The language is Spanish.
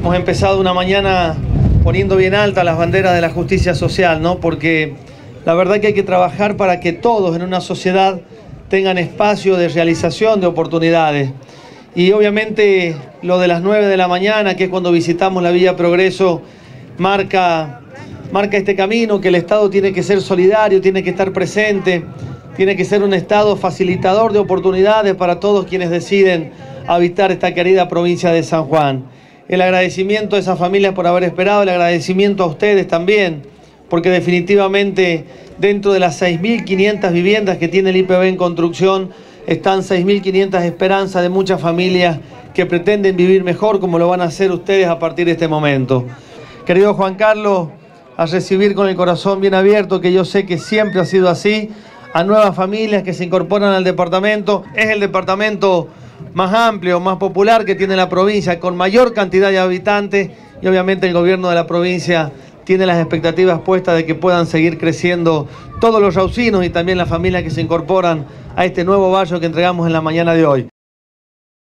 Hemos empezado una mañana poniendo bien alta las banderas de la justicia social, ¿no? Porque la verdad que hay que trabajar para que todos en una sociedad tengan espacio de realización de oportunidades. Y obviamente lo de las 9 de la mañana, que es cuando visitamos la Villa Progreso, marca este camino, que el Estado tiene que ser solidario, tiene que estar presente, tiene que ser un Estado facilitador de oportunidades para todos quienes deciden habitar esta querida provincia de San Juan. El agradecimiento a esas familias por haber esperado, el agradecimiento a ustedes también, porque definitivamente dentro de las 6.500 viviendas que tiene el IPB en construcción, están 6.500 esperanzas de muchas familias que pretenden vivir mejor, como lo van a hacer ustedes a partir de este momento. Querido Juan Carlos, a recibir con el corazón bien abierto, que yo sé que siempre ha sido así, a nuevas familias que se incorporan al departamento. Es el departamento más amplio, más popular que tiene la provincia, con mayor cantidad de habitantes, y obviamente el gobierno de la provincia tiene las expectativas puestas de que puedan seguir creciendo todos los raucinos y también las familias que se incorporan a este nuevo barrio que entregamos en la mañana de hoy.